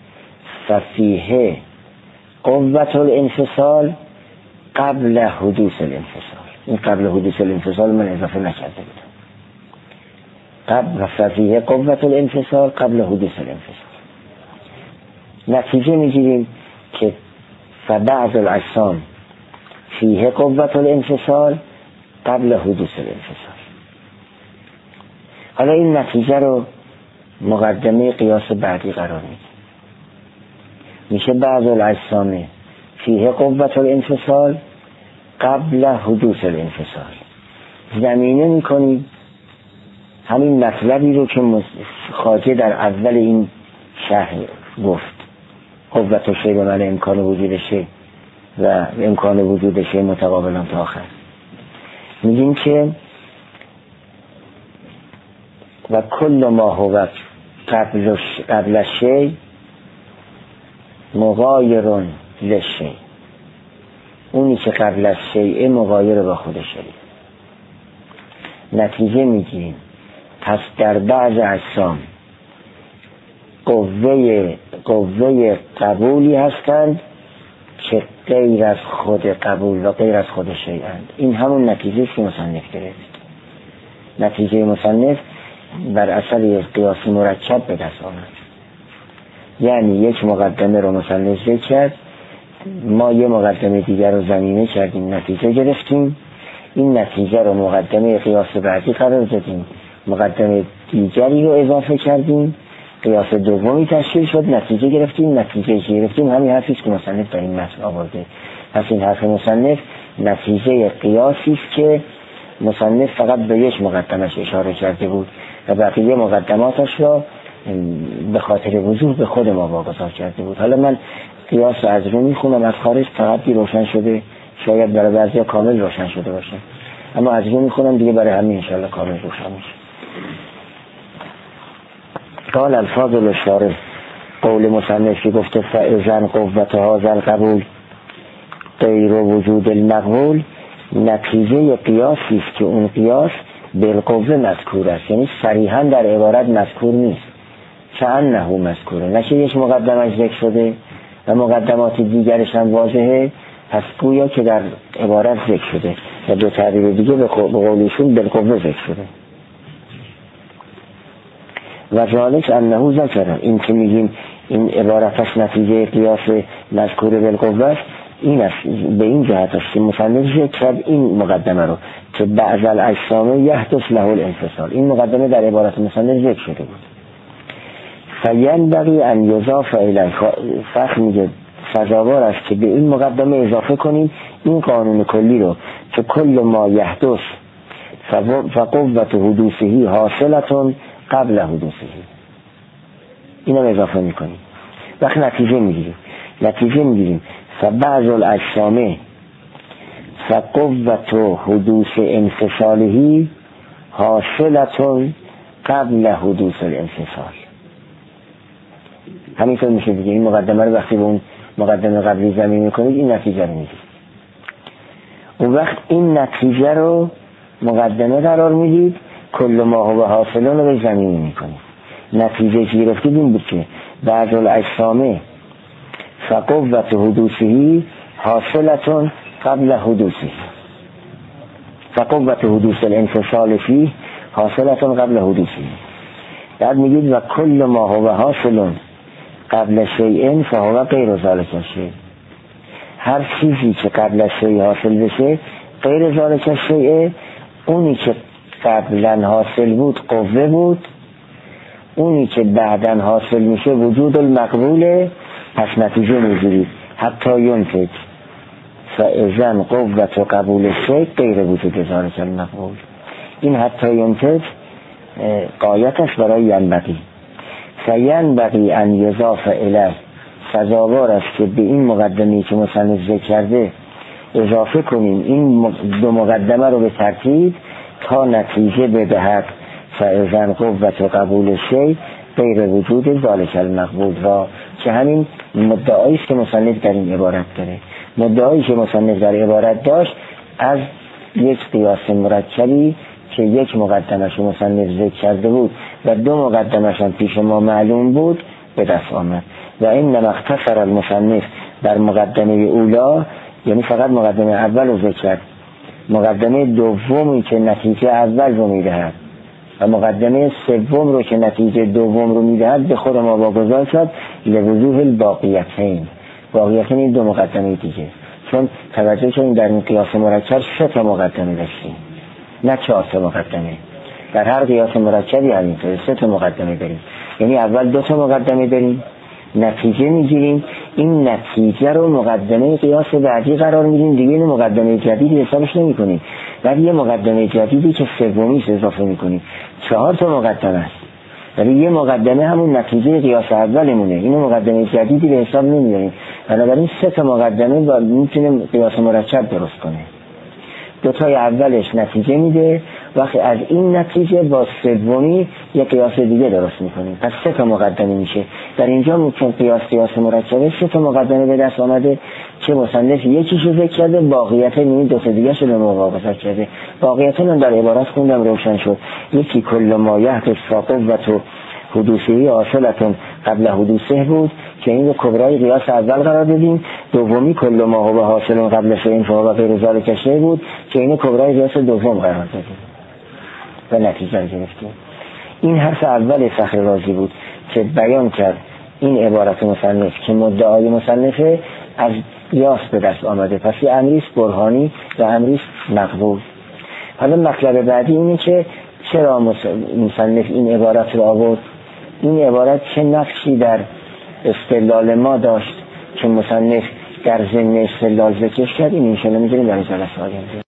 ففیه قوة الانفصال قبل حدوث الانفصال. این قبل حدوث الانفصال من اضافه نکرده بودم. قبل ففیه قوة الانفصال قبل حدوث الانفصال. نتیجه میگیریم که فبعض الاجسام فیه قوة الانفصال قبل حدوث الانفصال. حالا این نتیجه رو مقدمه قیاس بعدی قرار میدیم. میشه بعض الاجسام فیه قوت الانفصال قبل حدوث الانفصال. زمینه میکنید همین مطلبی رو که خواجه در اول این شرح گفت، قوت شی به معنی امکان وجود شی و امکان وجود شی متقابلان تا آخر. میگیم که و کل ما هو قبل شی مغایر لشی، اونی که قبل از شیء مغایر با خود شی. نتیجه میگیریم پس در بعض اجسام قوه قبولی هستند که غیر از خود قبول و غیر از خود شیئند. این همون نتیجه که مصنف گرفت. نتیجه مصنف بر اثر یک قیاس مرکب به دست آمد. یعنی یک مقدمه رو مصنف ذکر کرد، ما یه مقدمه دیگر رو زمینه کردیم، نتیجه گرفتیم، این نتیجه رو مقدمه قیاس بعدی قرار دادیم، مقدمه دیگری رو اضافه کردیم، قیاس دومی تشکیل شد، نتیجه گرفتیم. نتیجه که گرفتیم همین حرفی است که مصنف در این متن آورده. پس این حرف مصنف نتیجه قیاسی است که مصنف فقط به یک مقدمش اشاره کرده بود و بقیه مقدماتش را به خاطر وضوح به خود ما واگذار کرده بود. حالا من قیاس رو از رو میخونم، از خارج فقط روشن شده، شاید برای بعضیا کامل روشن شده باشه، اما از رو میخونم دیگه برای همین انشاءالله کامل روشن میشه. قال الفاظل الشارح، قول مصنف که گفته فاذا قوت هذا القبول غیر وجود المقبول، نتیجه قیاسی است که اون قیاس بالقوه مذکور است، یعنی صریحا در عبارت مذکور نیست، چند نهو مذکوره، نشه یک مقدمش ذکر شده و مقدمات دیگرش هم واضحه، پس گویا که در عبارت ذکر شده و دو تعبیر دیگه به قولشون بالقوه ذکر شده. و ذالک انه ذکر، این که میگیم این عبارتش نتیجه قیاس مذکور بالقوه است، این است به این جهت است که مصنف ذکر کرد این مقدمه رو که بعض الاجسام یحدث له الانفصال. این مقدمه در عبارت مصنف ذکر شده بود. فینبغی ان یضاف الیه، فقط میگه سزاوار است که به این مقدمه اضافه کنیم این قانون کلی رو که کل ما یحدث فقوت حدوثه حاصلتون قبل حدوثه، اینو اضافه میکنیم. وقت نتیجه میگیریم فبعض الاجسام فقوت حدوث انفصاله حاصلتون قبل حدوث الانفصال. همینطور میشه دیگه. این مقدمه رو وقتی به اون مقدمه قبلی زمین میکنید این نتیجه رو میگید. اون وقت این نتیجه رو مقدمه قرار میدید، کل ما هو حاصلون رو به زمین میکنید. نتیجه که گرفتید این بود که بعض الاجسام فقوت حدوثه حاصلتون قبل حدوثه، فقوت حدوث الانفصال فيه حاصلتون قبل حدوثه. بعد میگید و کل ما هو حاصلون قبل شیء فهو غیر ذلک الشیء، هر چیزی که قبل از شیء حاصل بشه غیر ذلک الشیء، اونی که قبلا حاصل بود قوه بود، اونی که بعدن حاصل میشه وجود المقبوله. پس نتیجه میگیرید حتی ینتج فاذا قوت قبول شیء غیر وجود ذلک المقبول. این حتی ینتج قایتش برای ینبغی، فینبغی ان یضاف الیه، سزاوار است که به این مقدمه‌ای که مصنف ذکر کرده اضافه کنیم این دو مقدمه رو به ترتیب تا نتیجه بدهد فاذا قوت قبول شیء غیر وجود ذلک المقبول را، که همین مدعایی است که مصنف در این عبارت داره. مدعایی که مصنف در عبارت داشت از یک قیاس مرکبی که یک مقدمش مصنف ذکر کرده بود و دو مقدمش هم پیش ما معلوم بود به دست آمد. و این اختصر المصنف در مقدمه اولا، یعنی فقط مقدمه اول رو ذکر کرد، مقدمه دومی که نتیجه اول رو میدهد و مقدمه سوم رو که نتیجه دوم رو میدهد به خود ما واگذار کرد لوضوح الباقیتین. باقیتین این دو مقدمه دیگه، چون توجه کنیم در این قیاس مرکب 3 مقدمه داشتیم نه 4 مقدمه. در هر قیاس مرکبی همینطوره 3 مقدمه داریم، یعنی اول 2 مقدمه داریم، نتیجه میگیریم، این نتیجه رو مقدمه قیاس بعدی قرار میدیم، دیگه اینو مقدمه جدیدی حسابش نمی‌کنیم، ولی یه مقدمه جدیدی که سومیش اضافه می‌کنیم. 4 تا مقدمه است، ولی یه مقدمه همون نتیجه قیاس اولمونه، اینو مقدمه جدیدی به حساب نمیاریم. بنابراین 3 تا مقدمه میتونه قیاس مرکب درست کنه. 2 تای اولش نتیجه میده، وقتی از این نتیجه با سومی یه قیاس دیگه درست میکنیم، پس 3 تا مقدمه میشه. در اینجا ممکن قیاس مرکبه 3 تا مقدمه به دست آمده که مصنف یکیشو ذکر کرده، باقیت این 2 تا دیگه شده موافقت کرده. باقیت من در عبارت خوندم روشن شد. یکی کل ما یحدث قوة و حدوثی حاصلتون قبل حدوثه بود که این رو کبرای قیاس اول قرار دادیم. دومی کل ما هو حاصل قبل شیء فهو غیر ذلک شیء بود که این کبرای قیاس دوم قرار دادیم و نتیجه گرفتیم. این حرف اول فخر رازی بود که بیان کرد این عبارت مصنف که مدعای مصنفه از قیاس به دست آمده، پس یه امریست برهانی و امریست مقبول. حالا مطلب بعدی اینه که چرا مصنف این عبارت رو آورد، این عبارت چه نقشی در استدلال ما داشت که مصنف در ضمن استدلال ذکر کرد. این انشاءالله می‌ذاریم در جلسه آینده.